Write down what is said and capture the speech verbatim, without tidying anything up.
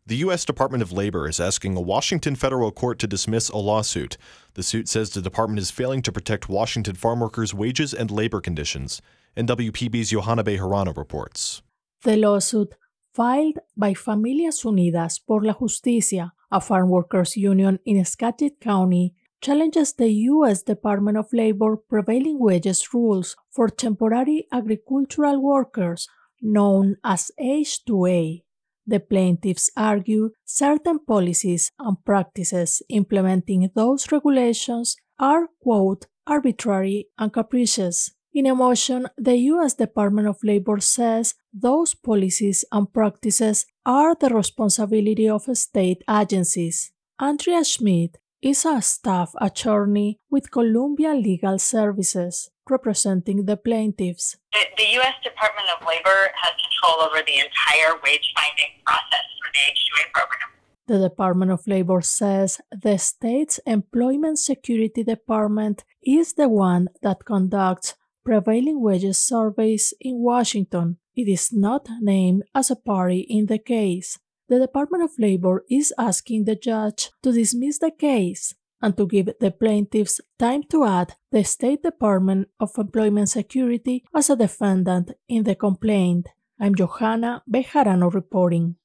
The U S Department of Labor is asking a Washington federal court to dismiss a lawsuit. The suit says the department is failing to protect Washington farmworkers' wages and labor conditions. N W P B's Johanna Bejarano reports. The lawsuit, filed by Familias Unidas por la Justicia, a farm workers union in Skagit County, challenges the U S Department of Labor prevailing wages rules for temporary agricultural workers, known as H two A. The plaintiffs argue certain policies and practices implementing those regulations are, quote, arbitrary and capricious. In a motion, the U S Department of Labor says those policies and practices are the responsibility of state agencies. Andrea Schmidt is a staff attorney with Columbia Legal Services, representing the plaintiffs. The, the U S Department of Labor has control over the entire wage-finding process for the H two A program. The Department of Labor says the state's Employment Security Department is the one that conducts prevailing wages surveys in Washington. It is not named as a party in the case. The Department of Labor is asking the judge to dismiss the case and to give the plaintiffs time to add the State Department of Employment Security as a defendant in the complaint. I'm Johanna Bejarano reporting.